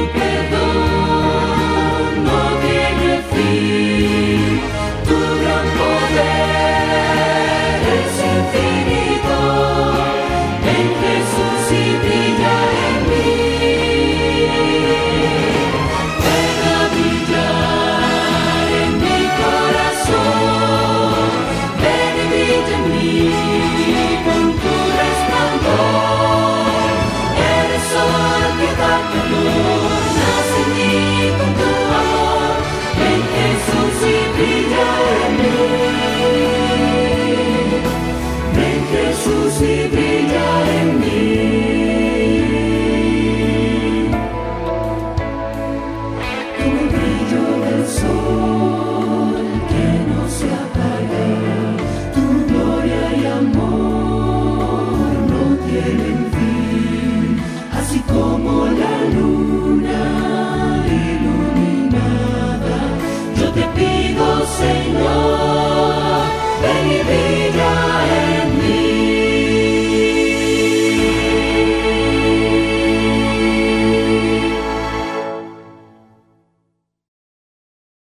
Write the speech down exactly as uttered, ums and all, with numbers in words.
perdón no tiene fin, tu gran poder es infinito, ven Jesús y brilla en mí, ven a brillar en mi corazón, ven y brilla en mí con tu resplandor, eres sol que da calor, nace en mí con tu amor, ven Jesús y brilla en mí, ven Jesús y brilla en mí. Como el brillo del sol que no se apaga, tu gloria y amor no tienen fin, así como la luna iluminada. Yo te pido, Señor, ven y brilla